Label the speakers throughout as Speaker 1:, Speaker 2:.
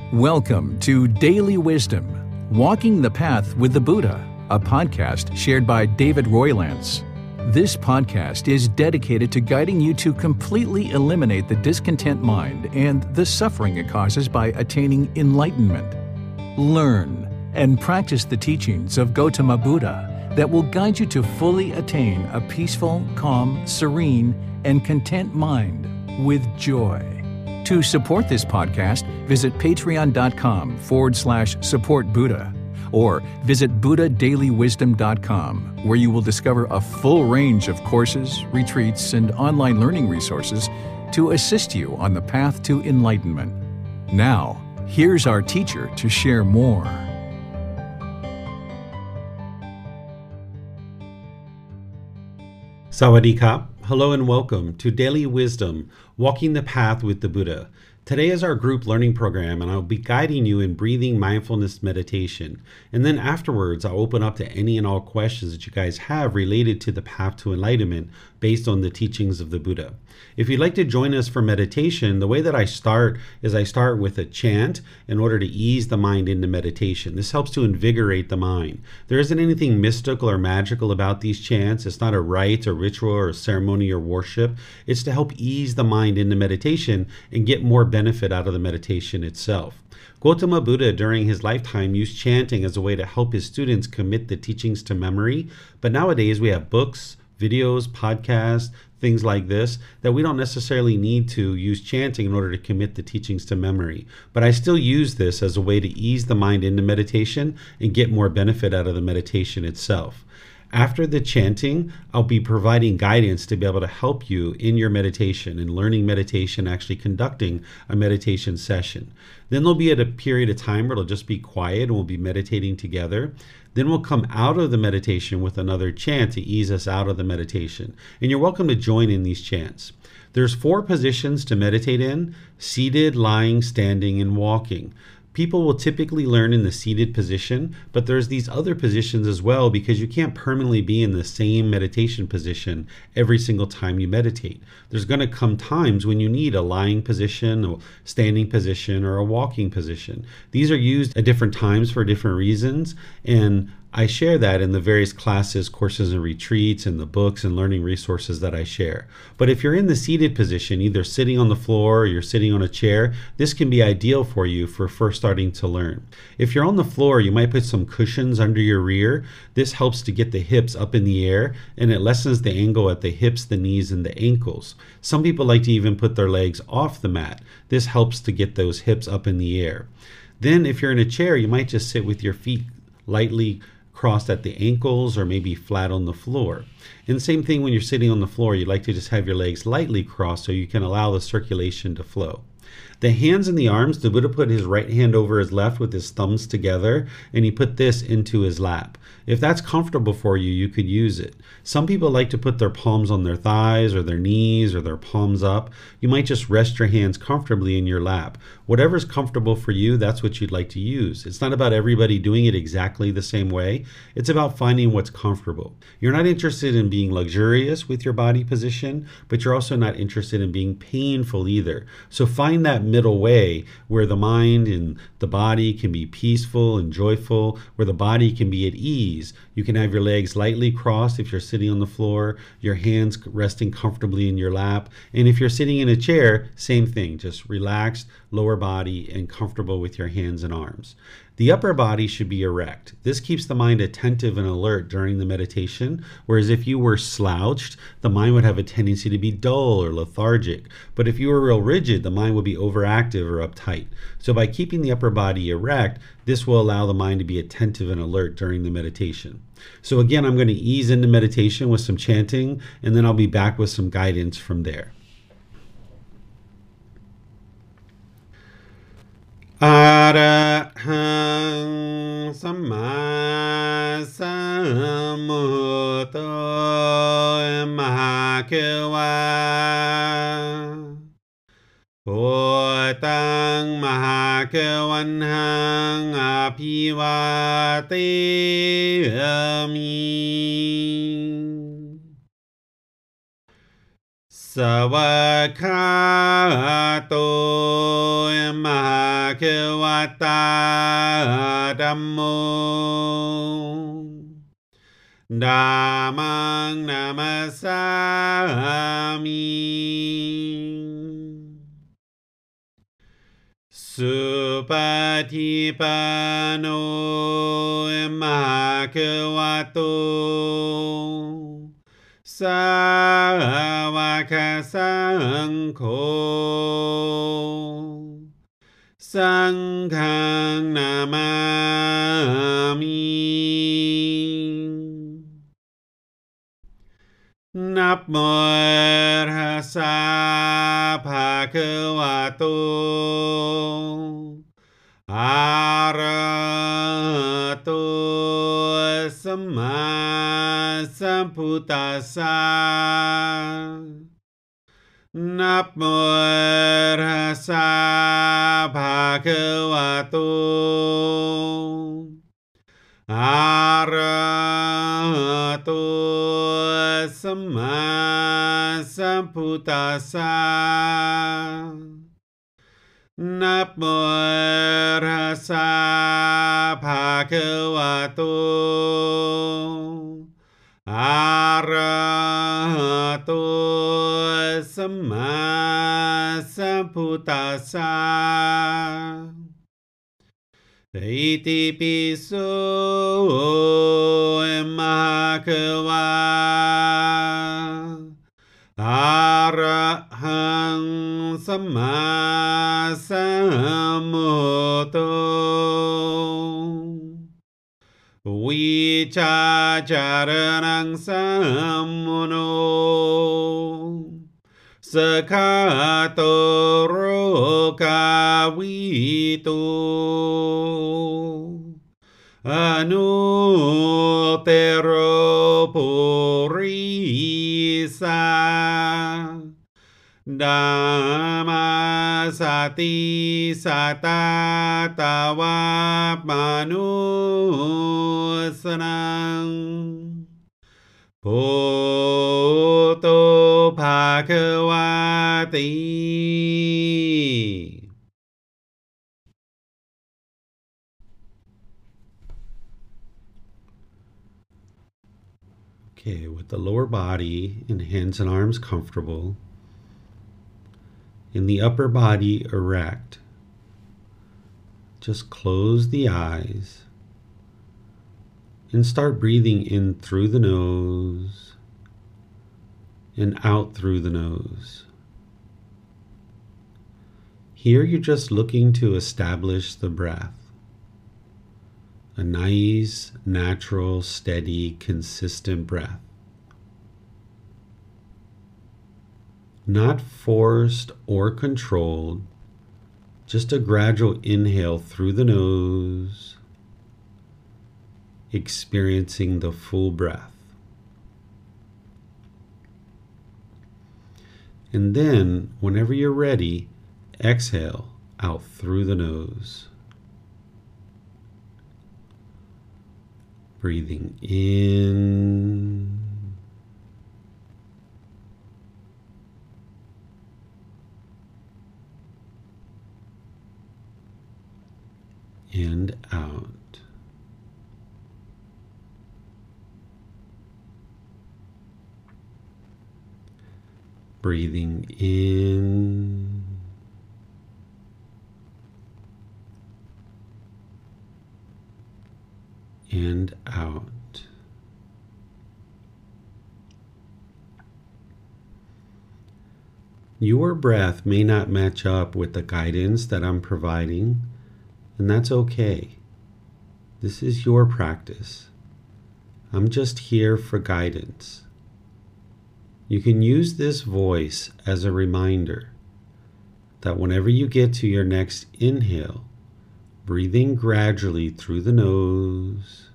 Speaker 1: Welcome to Daily Wisdom, Walking the Path with the Buddha, a podcast shared by David Roylance. This podcast is dedicated to guiding you to completely eliminate the discontent mind and the suffering it causes by attaining enlightenment. Learn and practice the teachings of Gautama Buddha that will guide you to fully attain a peaceful, calm, serene, and content mind with joy. To support this podcast, visit patreon.com/support Buddha or visit buddhadailywisdom.com, where you will discover a full range of courses, retreats, and online learning resources to assist you on the path to enlightenment. Now, here's our teacher to share more.
Speaker 2: Sawadee Kap. Hello and welcome to Daily Wisdom, Walking the Path with the Buddha. Today is our group learning program, and I'll be guiding you in breathing mindfulness meditation. And then afterwards, I'll open up to any and all questions that you guys have related to the path to enlightenment based on the teachings of the Buddha. If you'd like to join us for meditation, the way that I start is I start with a chant in order to ease the mind into meditation. This helps to invigorate the mind. There isn't anything mystical or magical about these chants. It's not a rite or ritual or ceremony or worship. It's to help ease the mind into meditation and get more benefit out of the meditation itself. Gautama Buddha during his lifetime used chanting as a way to help his students commit the teachings to memory, but nowadays we have books, videos, podcasts, things like this, that we don't necessarily need to use chanting in order to commit the teachings to memory. But I still use this as a way to ease the mind into meditation and get more benefit out of the meditation itself. After the chanting, I'll be providing guidance to be able to help you in your meditation and learning meditation, actually conducting a meditation session. Then there'll be at a period of time where it'll just be quiet and we'll be meditating together. Then we'll come out of the meditation with another chant to ease us out of the meditation. And you're welcome to join in these chants. There's 4 positions to meditate in: seated, lying, standing, and walking. People will typically learn in the seated position, but there's these other positions as well, because you can't permanently be in the same meditation position every single time you meditate. There's going to come times when you need a lying position, a standing position, or a walking position. These are used at different times for different reasons, and I share that in the various classes, courses, and retreats, and the books and learning resources that I share. But if you're in the seated position, either sitting on the floor or you're sitting on a chair, this can be ideal for you for first starting to learn. If you're on the floor, you might put some cushions under your rear. This helps to get the hips up in the air, and it lessens the angle at the hips, the knees, and the ankles. Some people like to even put their legs off the mat. This helps to get those hips up in the air. Then if you're in a chair, you might just sit with your feet lightly crossed at the ankles or maybe flat on the floor. And the same thing when you're sitting on the floor, you'd like to just have your legs lightly crossed so you can allow the circulation to flow. The hands and the arms, the Buddha put his right hand over his left with his thumbs together, and he put this into his lap. If that's comfortable for you, you could use it. Some people like to put their palms on their thighs or their knees or their palms up. You might just rest your hands comfortably in your lap. Whatever's comfortable for you, that's what you'd like to use. It's not about everybody doing it exactly the same way. It's about finding what's comfortable. You're not interested in being luxurious with your body position, but you're also not interested in being painful either. So find that middle way where the mind and the body can be peaceful and joyful, where the body can be at ease. You can have your legs lightly crossed if you're sitting on the floor, your hands resting comfortably in your lap. And if you're sitting in a chair, same thing, just relaxed, lower body, and comfortable with your hands and arms. The upper body should be erect. This keeps the mind attentive and alert during the meditation, whereas if you were slouched, the mind would have a tendency to be dull or lethargic. But if you were real rigid, the mind would be overactive or uptight. So by keeping the upper body erect, this will allow the mind to be attentive and alert during the meditation. So again, I'm going to ease into meditation with some chanting, and then I'll be back with some guidance from there. Arahang Samma Sambuddho Mahakewa Bhutang Mahakewanhang Apivateyami สวากขาโตมหาเขวตาธัมโมธัมมังนามัสสามิสุปฏิปันโนมหาเขวโตสาวกสังโฆสังฆังนามามินับโมตัสสะภะคะวะโตอะระหะโตสัมมาสัมพุทธัสสะนับโมตัสสะภะคะวะโตอะระหะโตสัมมาสัมพุทธัสสะนับโมตัสสะภะคะวะโตอะระหะโตสัมมาสัมพุทธัสสะอิติปิโสมหาเขวะอะระหังสัมมาสัมพุทโธวิชาจารณังสัมมุโนสคาโตโรกาวิโตอนุเตโรปุริสาดามาสติสัตตาตาวามานุสนังโพโตภาควาติ Okay, with the lower body and hands and arms comfortable, and the upper body erect, just close the eyes and start breathing in through the nose and out through the nose. Here you're just looking to establish the breath. A nice, natural, steady, consistent breath. Not forced or controlled, just a gradual inhale through the nose, experiencing the full breath. And then, whenever you're ready, exhale out through the nose. Breathing in and out. Breathing in and out. Your breath may not match up with the guidance that I'm providing, and that's okay. This is your practice. I'm just here for guidance. You can use this voice as a reminder that whenever you get to your next inhale, breathing gradually through the nose,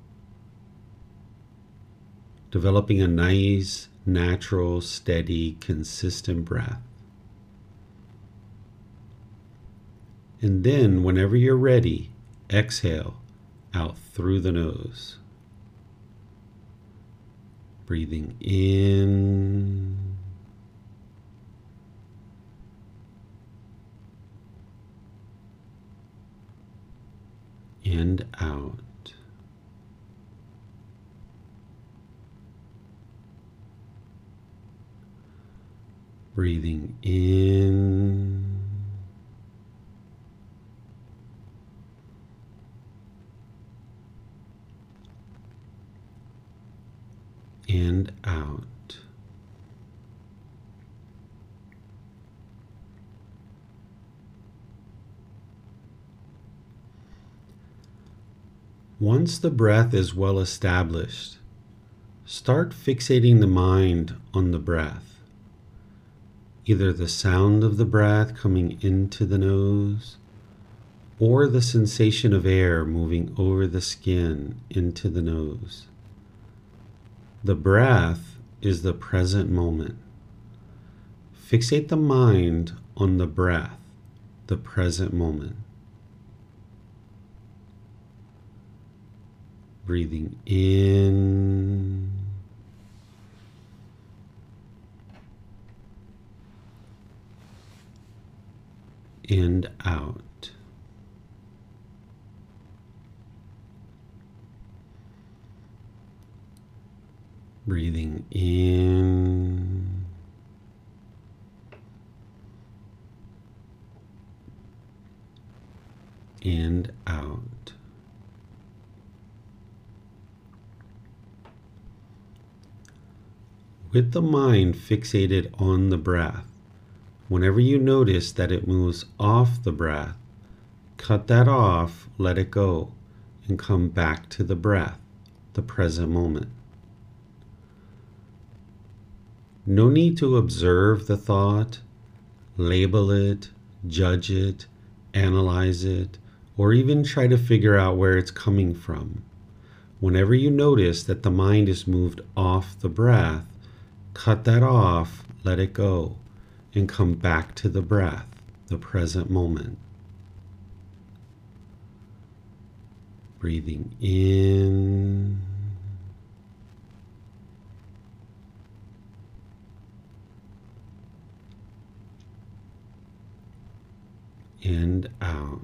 Speaker 2: developing a nice, natural, steady, consistent breath. And then, whenever you're ready, exhale out through the nose. Breathing in and out. Breathing in and out. Once the breath is well established, start fixating the mind on the breath, either the sound of the breath coming into the nose or the sensation of air moving over the skin into the nose. The breath is the present moment. Fixate the mind on the breath, the present moment. Breathing in and out. Breathing in and out. With the mind fixated on the breath, whenever you notice that it moves off the breath, cut that off, let it go, and come back to the breath, the present moment. No need to observe the thought, label it, judge it, analyze it, or even try to figure out where it's coming from. Whenever you notice that the mind is moved off the breath, cut that off, let it go, and come back to the breath, the present moment. Breathing in and out.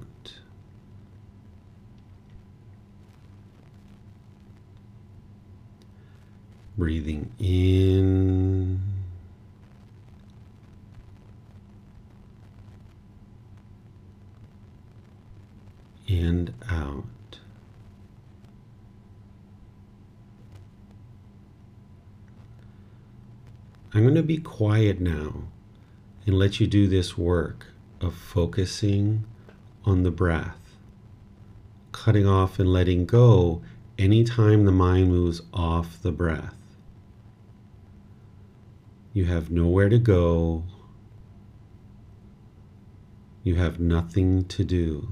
Speaker 2: Breathing in and out. I'm going to be quiet now and let you do this work of focusing on the breath, cutting off and letting go anytime the mind moves off the breath. You have nowhere to go. You have nothing to do.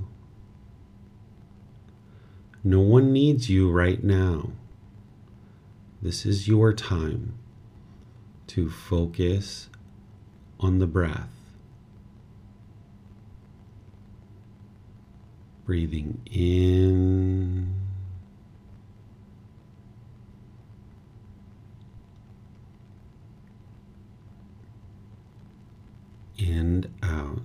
Speaker 2: No one needs you right now. This is your time to focus on the breath. Breathing in and out.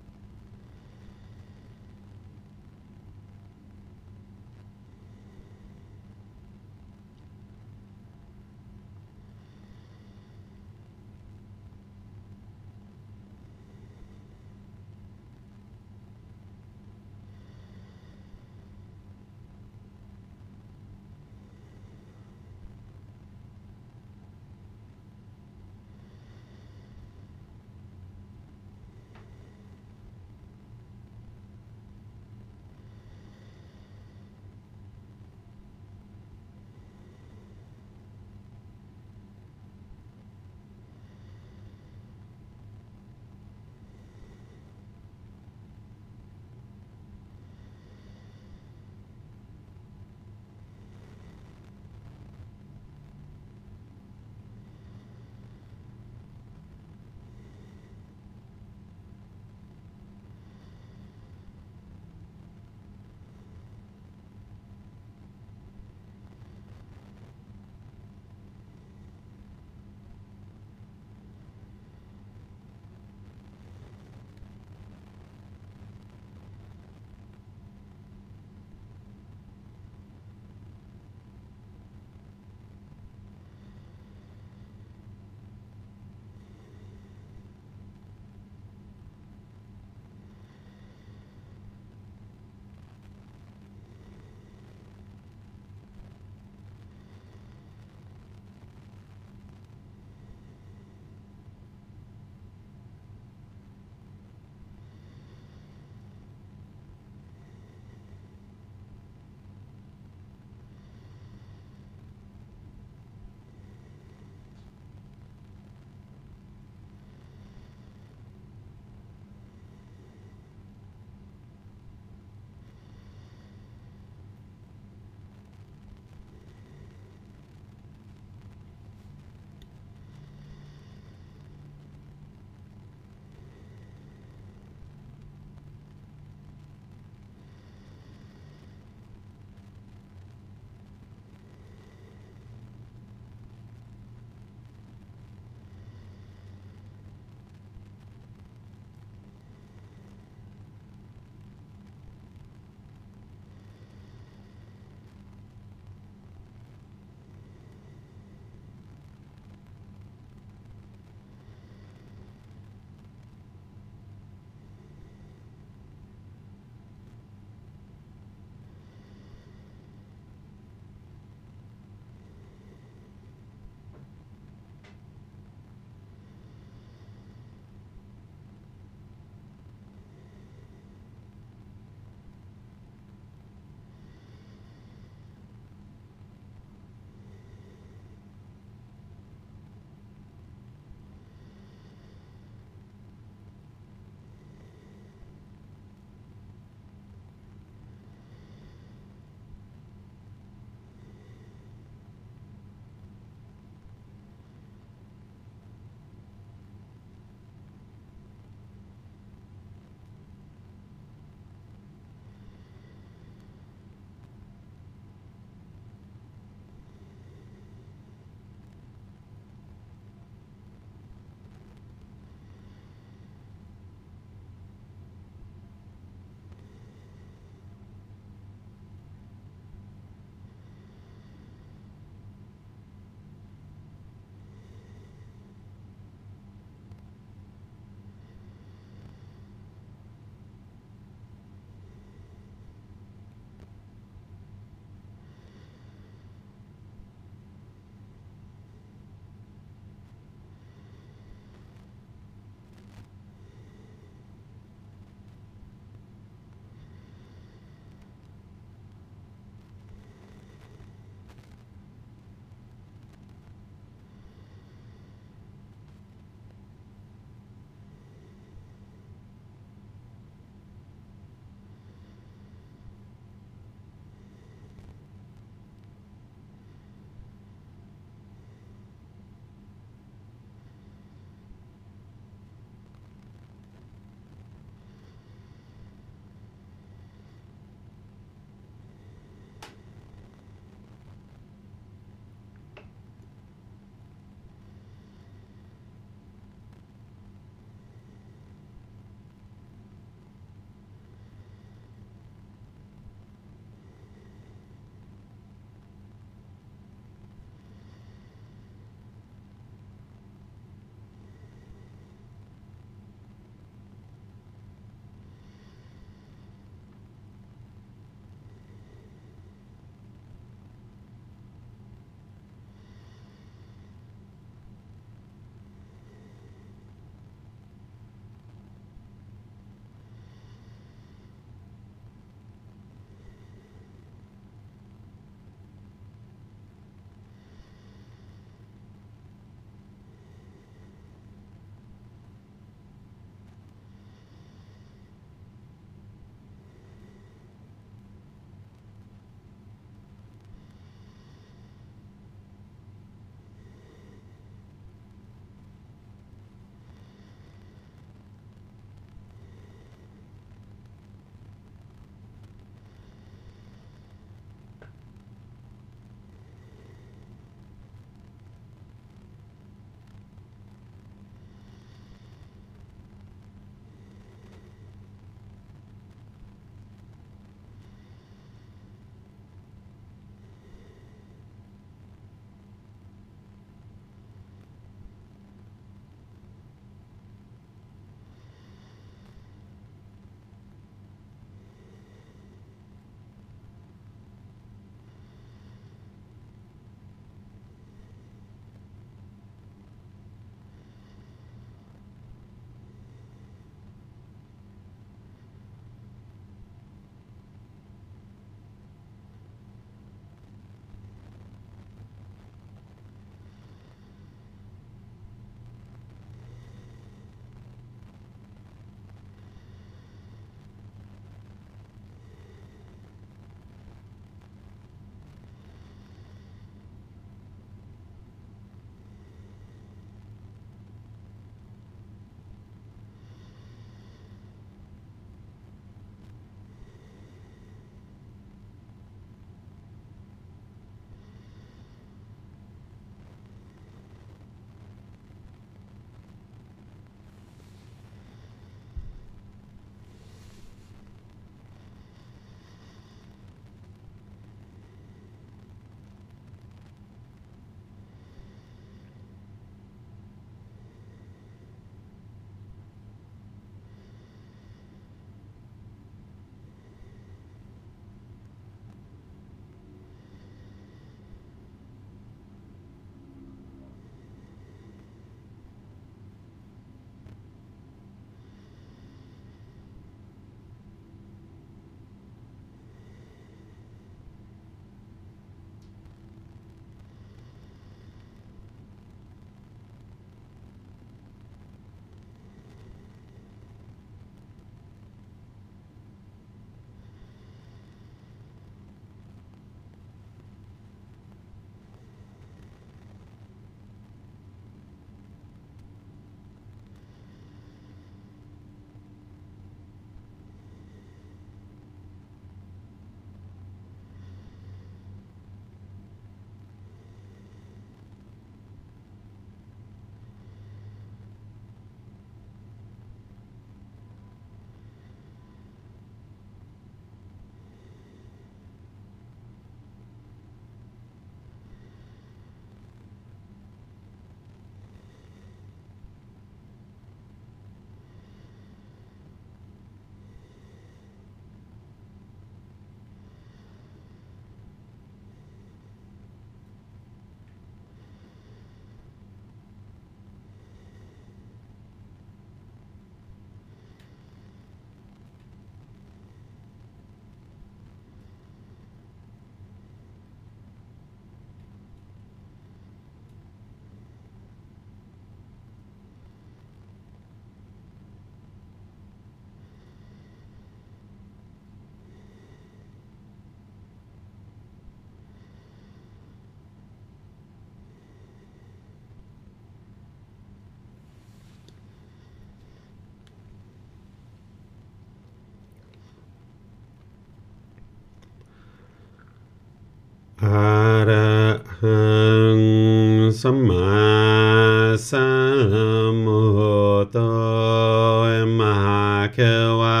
Speaker 2: อะระหังสัมมาสัมพุทโธมหาเขวา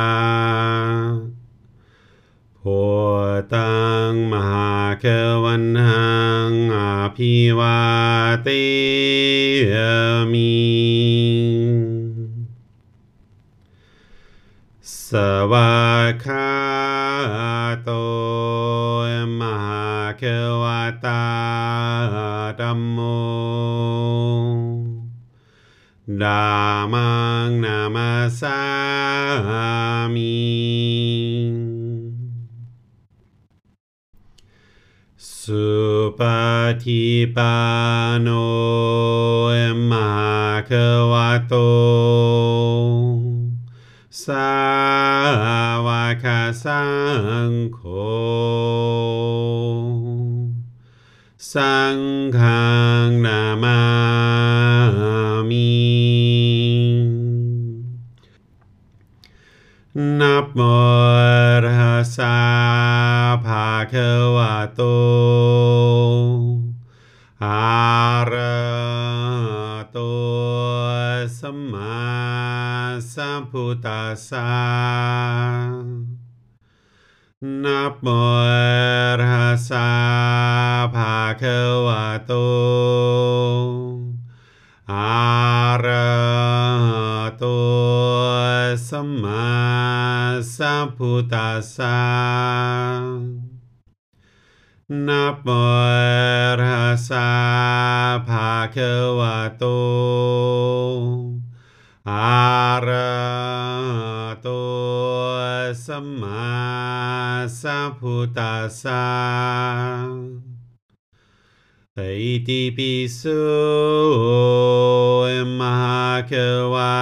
Speaker 2: พุทธังมหาเขวันหังอภิวาเทมิสวากขาโตมหาเขวตาธัมโมธัมมังนามัสสามิสุปฏิปันโนมหาเขวโตสาวกสังโฆสังฆังนามามินะโมตัสสะภะคะวะโตอะระหะโตสัมมาสัมพุทธัสสะนะโมตัสสะภะคะวะโตอะระหะโตสัมมาสัมพุทธัสสะนะโมตัสสะภะคะวะโตอะระหะโตสัมมาสัมพุทธัสสะอิติปิโสมหาเขวา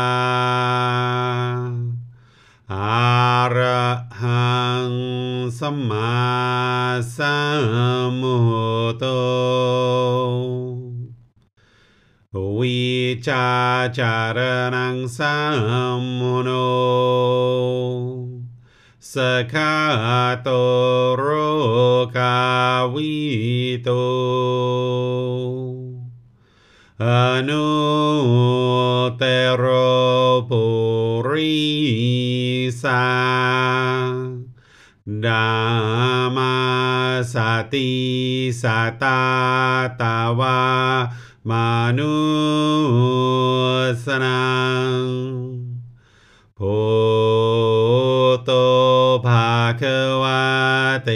Speaker 2: อะระหังสัมมาสัมพุทโธวิชาจารณังสัมมุโนสคาโตโรกาวิโตอนุเตโรปุริสาดามาสติสัตตาตาวามนุสนังพุทโธภะคะวะติ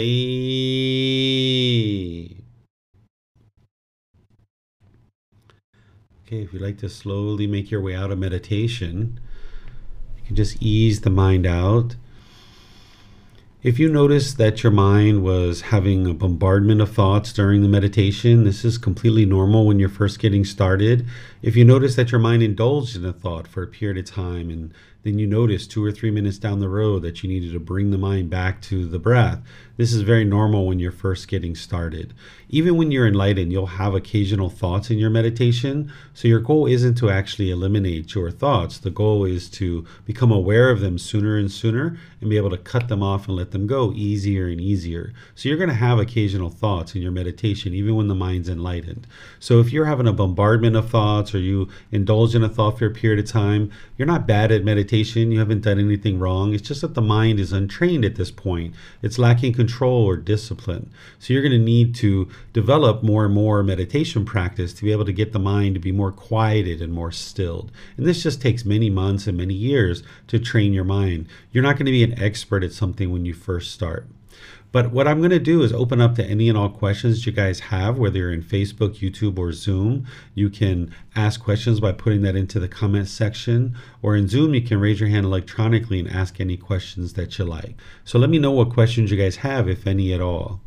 Speaker 2: Okay, if you'd like to slowly make your way out of meditation, you can just ease the mind out. If you notice that your mind was having a bombardment of thoughts during the meditation, this is completely normal when you're first getting started. If you notice that your mind indulged in a thought for a period of time, and then you notice 2 or 3 minutes down the road that you needed to bring the mind back to the breath, this is very normal when you're first getting started. Even when you're enlightened, you'll have occasional thoughts in your meditation. So your goal isn't to actually eliminate your thoughts. The goal is to become aware of them sooner and sooner and be able to cut them off and let them go easier and easier. So you're going to have occasional thoughts in your meditation, even when the mind's enlightened. So if you're having a bombardment of thoughts or you indulge in a thought for a period of time, you're not bad at meditation. You haven't done anything wrong. It's just that the mind is untrained at this point. It's lacking control or discipline. So you're going to need to develop more and more meditation practice to be able to get the mind to be more quieted and more stilled. And this just takes many months and many years to train your mind. You're not going to be an expert at something when you first start. But what I'm going to do is open up to any and all questions you guys have, whether you're in Facebook, YouTube, or Zoom. You can ask questions by putting that into the comments section, or in Zoom, you can raise your hand electronically and ask any questions that you like. So let me know what questions you guys have, if any at all.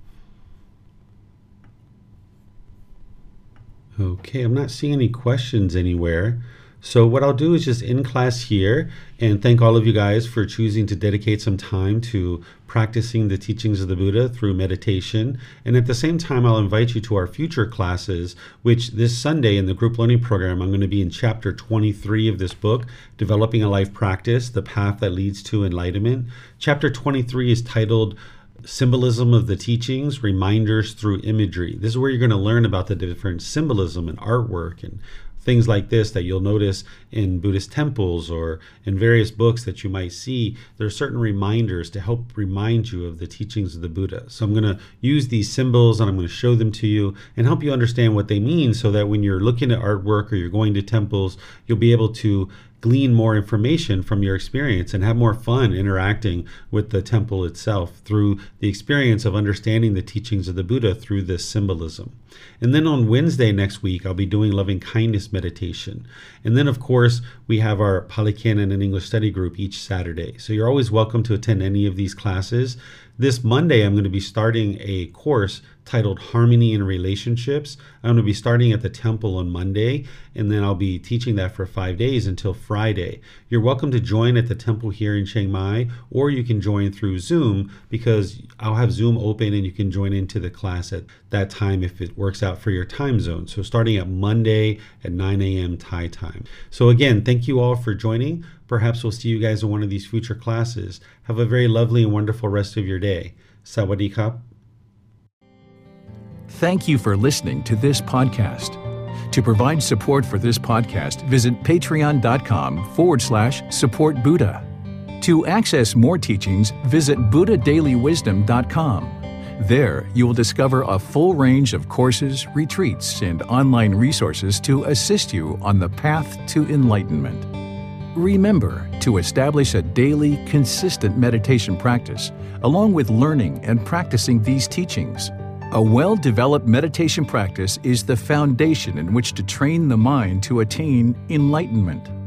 Speaker 2: Okay, I'm not seeing any questions anywhere. So what I'll do is just end class here and thank all of you guys for choosing to dedicate some time to practicing the teachings of the Buddha through meditation. And at the same time, I'll invite you to our future classes, which this Sunday in the group learning program, I'm going to be in chapter 23 of this book, Developing a Life Practice, The Path That Leads to Enlightenment. Chapter 23 is titled symbolism of the teachings, reminders through imagery. This is where you're going to learn about the different symbolism and artwork and things like this that you'll notice in Buddhist temples or in various books that you might see. There are certain reminders to help remind you of the teachings of the Buddha. So I'm going to use these symbols and I'm going to show them to you and help you understand what they mean, so that when you're looking at artwork or you're going to temples, you'll be able to glean more information from your experience and have more fun interacting with the temple itself through the experience of understanding the teachings of the Buddha through this symbolism. And then on Wednesday next week, I'll be doing loving kindness meditation. And then, of course, we have our Pali Canon and English study group each Saturday. So you're always welcome to attend any of these classes. This Monday, I'm going to be starting a course titled Harmony in Relationships. I'm going to be starting at the temple on Monday, and then I'll be teaching that for 5 days until Friday. You're welcome to join at the temple here in Chiang Mai, or you can join through Zoom, because I'll have Zoom open and you can join into the class at that time if it works out for your time zone. So starting at Monday at 9 a.m. Thai time. So again, thank you all for joining. Perhaps we'll see you guys in one of these future classes. Have a very lovely and wonderful rest of your day. Sawadee Kap.
Speaker 1: Thank you for listening to this podcast. To provide support for this podcast, visit patreon.com/support Buddha. To access more teachings, visit buddhadailywisdom.com. There, you will discover a full range of courses, retreats, and online resources to assist you on the path to enlightenment. Remember to establish a daily, consistent meditation practice, along with learning and practicing these teachings. A well-developed meditation practice is the foundation in which to train the mind to attain enlightenment.